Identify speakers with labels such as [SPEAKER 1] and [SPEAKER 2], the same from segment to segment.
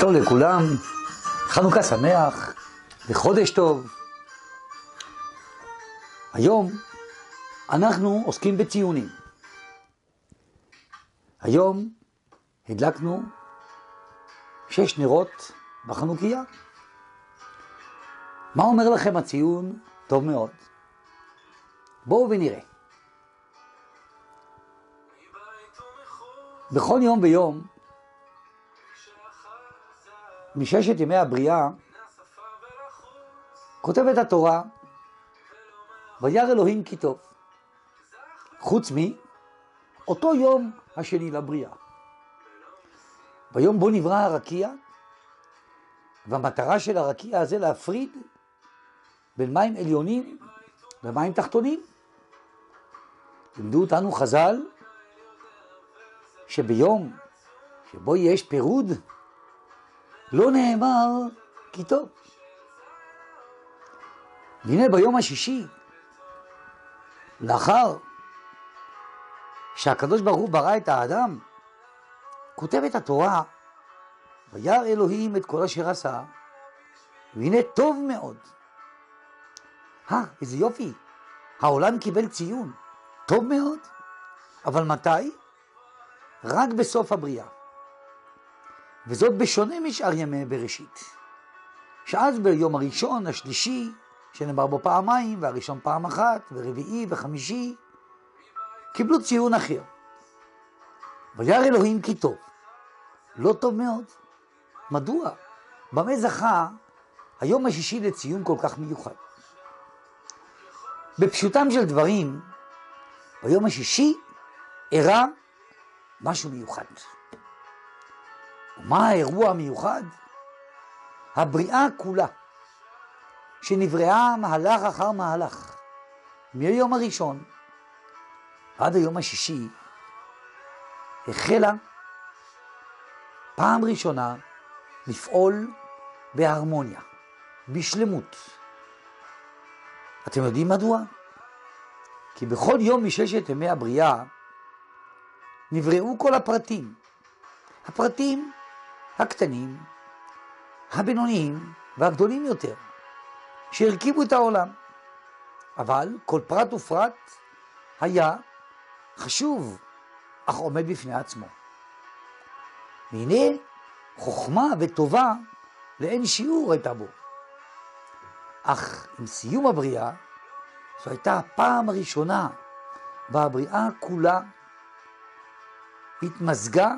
[SPEAKER 1] טוב לכולם, חנוכה שמח וחודש טוב. היום אנחנו עוסקים בציונים. היום הדלקנו 6 נרות בחנוכיה. מה אומר לכם הציון? טוב מאוד. בואו ונראה. בכל יום ויום מששת ימי הבריאה כותבת התורה וירא אלוהים כי טוב, חוץ מאותו יום השני לבריאה, ביום בו נברא הרקיע, והמטרה של הרקיע הזה להפריד בין מים עליונים ומים תחתונים. לימדו אותנו חז"ל שביום שבו יש פירוד לא נאמר כי טוב. והנה ביום השישי, לאחר שהקדוש ברוך הוא ברא את האדם, כותבת התורה וירא אלוהים את כל אשר עשה והנה טוב מאוד. איזה יופי, העולם קיבל ציון טוב מאוד. אבל מתי? רק בסוף הבריאה, וזאת בשונה משאר ימי בראשית, שאז ביום הראשון, השלישי, שנאמר בו פעמיים, והראשון פעם אחת, ורביעי וחמישי, קיבלו ציון אחר. וירא אלוהים כי טוב, לא טוב מאוד. מדוע? במה זכה היום השישי לציון כל כך מיוחד? בפשוטם של דברים, ביום השישי אירע משהו מיוחד. ומה האירוע המיוחד? הבריאה כולה, שנבראה מהלך אחר מהלך, מהיום הראשון עד היום השישי, החלה פעם ראשונה לפעול בהרמוניה, בשלמות. אתם יודעים מדוע? כי בכל יום מששת ימי הבריאה נבראו כל הפרטים. הפרטים הקטנים, הבינוניים והגדולים יותר, שהרכיבו את העולם. אבל כל פרט ופרט היה חשוב, אך עומד בפני עצמו. והנה חוכמה וטובה לאין שיעור הייתה בו. אך עם סיום הבריאה, זו הייתה הפעם הראשונה והבריאה כולה התמזגה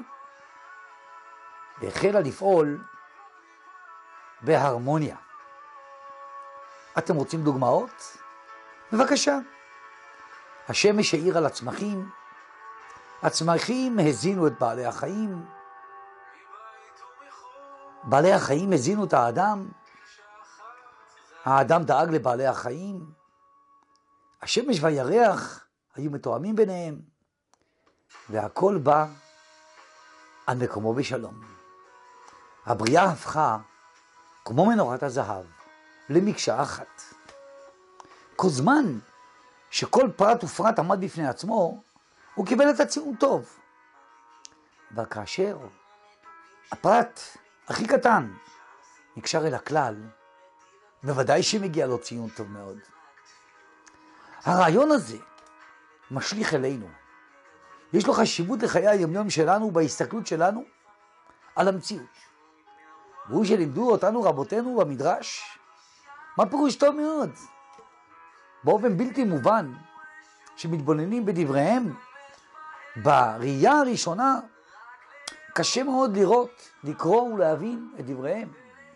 [SPEAKER 1] והחלה לפעול בהרמוניה. אתם רוצים דוגמאות? בבקשה. השמש האיר על הצמחים, הצמחים הזינו את בעלי החיים, בעלי החיים הזינו את האדם, האדם דאג לבעלי החיים, השמש והירח היו מתואמים ביניהם, והכל בא על מקומו בשלום. הבריאה הפכה כמו מנורת הזהב למקשה אחת. כל זמן שכל פרט ופרט עמד בפני עצמו, הוא קיבל את הציון טוב. אבל כאשר הפרט הכי קטן נקשר אל הכלל, בוודאי שמגיע לו ציון טוב מאוד. הרעיון הזה משליך אלינו. יש לו חשיבות לחיי היומיום שלנו, בהסתכלות שלנו על המציאות. והוא שלימדו אותנו רבותינו במדרש, מה פירוש טוב מאוד? באופן בלתי מובן, שמתבוננים בדבריהם, בראייה הראשונה, קשה מאוד לראות, לקרוא ולהבין את דבריהם.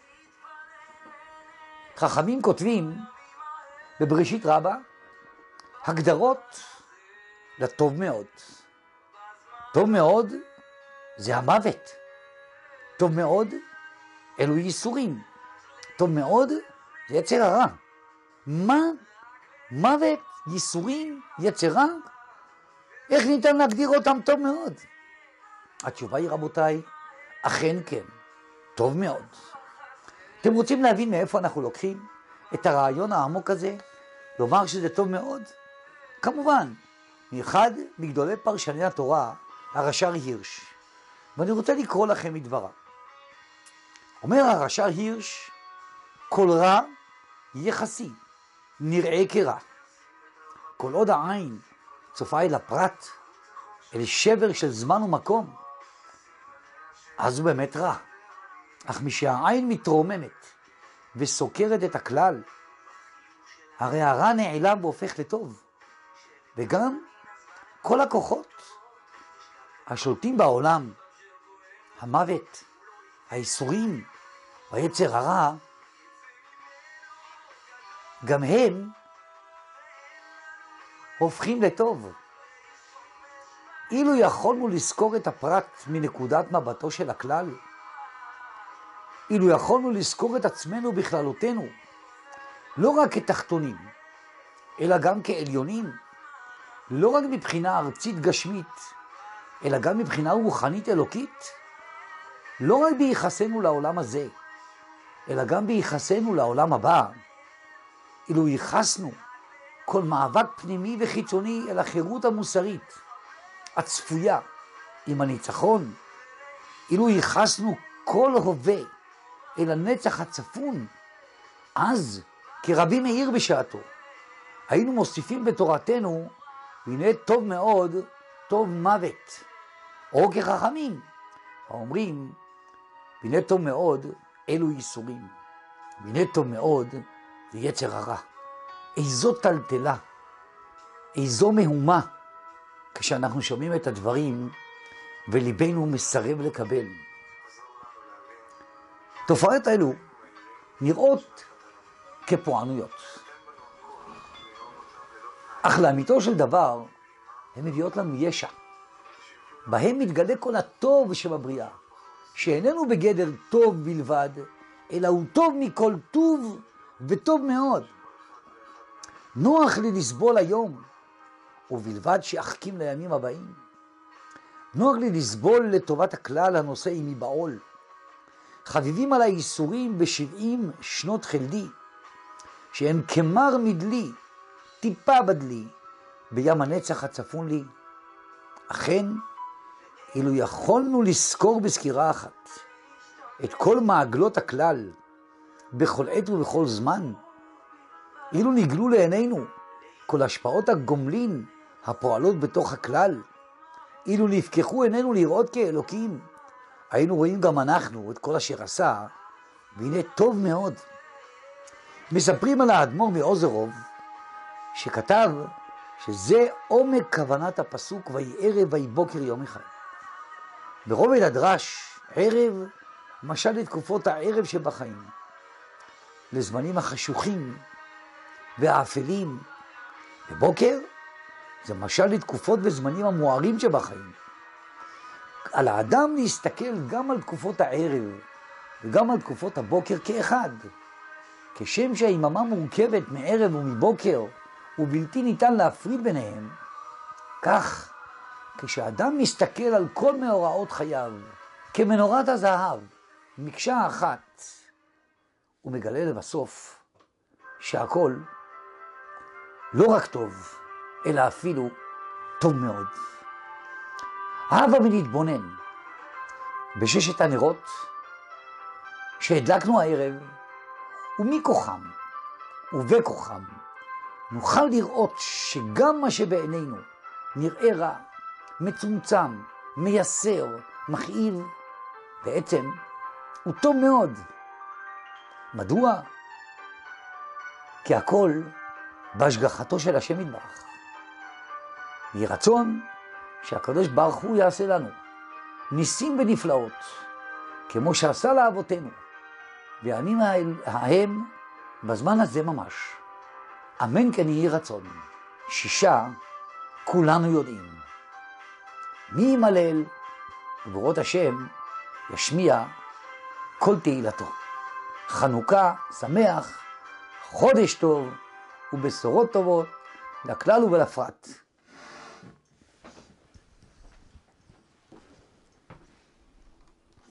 [SPEAKER 1] חכמים כותבים בבראשית רבה, הגדרות לטוב מאוד. טוב מאוד זה המוות. טוב מאוד אלו ייסורים. טוב מאוד זה יצר הרע. מה? מוות, ייסורים, יצר רע? איך ניתן להגדיר אותם טוב מאוד? התשובה היא רבותיי, אכן כן, טוב מאוד. אתם רוצים להבין מאיפה אנחנו לוקחים את הרעיון העמוק הזה, לומר שזה טוב מאוד? כמובן, מאחד מגדולי פרשני התורה, הרש"ר הירש, ואני רוצה לקרוא לכם מדבריו. אומר הרש"ר הירש, כל רע יחסי, נראה כרע. כל עוד העין צופה אל הפרט, אל שבר של זמן ומקום, אז הוא באמת רע. אך משהעין מתרוממת וסוקרת את הכלל, הרי הרע נעלם והופך לטוב. וגם כל הכוחות השולטים בעולם, המוות, האיסורים, היצר הרע, גם הם הופכים לטוב. אילו יכולנו לזכור את הפרט מנקודת מבטו של הכלל, אילו יכולנו לזכור את עצמנו בכללותנו, לא רק כתחתונים, אלא גם כעליונים, לא רק מבחינה ארצית גשמית, אלא גם מבחינה רוחנית אלוקית, לא רק ביחסנו לעולם הזה, אלא גם ביחסנו לעולם הבא, אילו ייחסנו כל מאבק פנימי וחיצוני אל החירות המוסרית, הצפויה עם הניצחון, אילו ייחסנו כל הווה אל הנצח הצפון, אז כרבי מאיר בשעתו, היינו מוסיפים בתורתנו, והנה טוב מאוד, טוב מוות, או כחכמים, האומרים, והנה טוב מאוד, אלו ייסורים, והנה טוב מאוד, זה יצר הרע. איזו טלטלה, איזו מהומה, כשאנחנו שומעים את הדברים וליבנו מסרב לקבל. תופעות אלו נראות כפוענויות, אך לאמיתו של דבר הן מביאות לנו ישע, בהם מתגלה כל הטוב שבבריאה, שאיננו בגדר טוב בלבד, אלא הוא טוב מכל טוב וטוב מאוד. נוח לי לסבול היום, ובלבד שאחכים לימים הבאים. נוח לי לסבול לטובת הכלל הנושא עמי בעול. חביבים על האיסורים ב70 שנות חלדי, שהם כמר מדלי, טיפה בדלי, בים הנצח הצפון לי. אכן, אילו יכולנו לזכור בסקירה אחת את כל מעגלות הכלל, בכל עת ובכל זמן, אילו נגלו לעינינו כל השפעות הגומלין הפועלות בתוך הכלל, אילו נפקחו עינינו לראות כאלוקים, היינו רואים גם אנחנו את כל אשר עשה, והנה טוב מאוד. מספרים על האדמו"ר מעוזרוב, שכתב שזה עומק כוונת הפסוק, ויהי ערב ויהי בוקר יום אחד. ברובד הדרש, ערב משל לתקופות הערב שבחיים, לזמנים החשוכים והאפלים, ובוקר זה משל לתקופות וזמנים המוארים שבחיים. על האדם להסתכל גם על תקופות הערב וגם על תקופות הבוקר כאחד, כשם שהיממה מורכבת מערב ומבוקר ובלתי ניתן להפריד ביניהם, כך כשאדם מסתכל על כל מאורעות חייו כמנורת הזהב, מקשה אחת, הוא מגלה לבסוף שהכל לא רק טוב, אלא אפילו טוב מאוד. הבה ונתבונן בששת הנרות שהדלקנו הערב, ומכוחם ובכוחם נוכל לראות שגם מה שבעינינו נראה רע, מצומצם, מייסר, מכאיב, בעצם הוא טוב מאוד. מדוע? כי הכל בהשגחתו של השם יתברך. יהי רצון שהקדוש ברוך הוא יעשה לנו ניסים ונפלאות, כמו שעשה לאבותינו, בימים ההם בזמן הזה ממש. אמן כן יהי רצון. שישה כולנו יודעים. מי ימלל ובורות השם ישמיע כל תהילתו. חנוכה שמח, חודש טוב ובשורות טובות לכלל ולפרט.